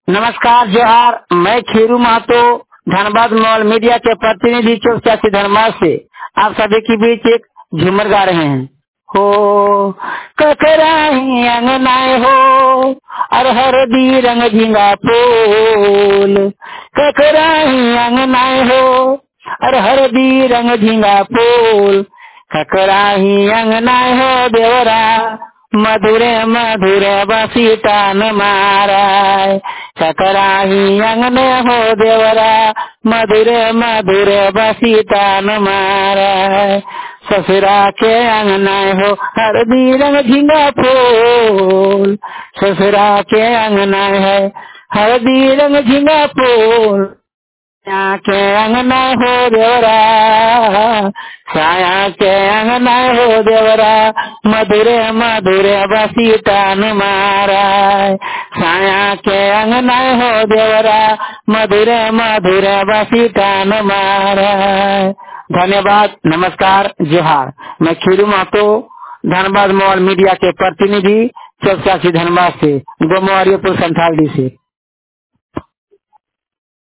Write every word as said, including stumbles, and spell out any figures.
नमस्कार, जोहार। मैं खीरू महतो धनबाद मॉल मीडिया के प्रतिनिधि चौरासी धनबाद से आप सभी के बीच एक झूमर गा रहे हैं। हो ककराही अंगनाए हो अरहर दी रंग झिंगा फूल, ककराही अंगनाए हो अरहर दी रंग झिंगा फूल, ककराही अंगनाए हो देवरा मधुरे मधुरे बसी तान माराय, ककराही अंगने हो देवरा मधुरे मधुरे बसी तान माराय, ससुरा के अंगनाए हो हरदी रंग झिंगा फूल, ससुरा के अंगनाए है हरदी रंग झिंगा फूल, छाया के अंगना हो देवरा, छाया के अंगना हो देवरा मधुरे मधुरे बसी तान माराय, छाया के अंगना हो देवरा मधुरे मधुरे बसी तान माराय। धन्यवाद, नमस्कार, जोहार। मैं खीरू महतो धनबाद मॉल मीडिया के प्रतिनिधि चौरासी धनबाद से, गोमवारियापुर संथाल डी से।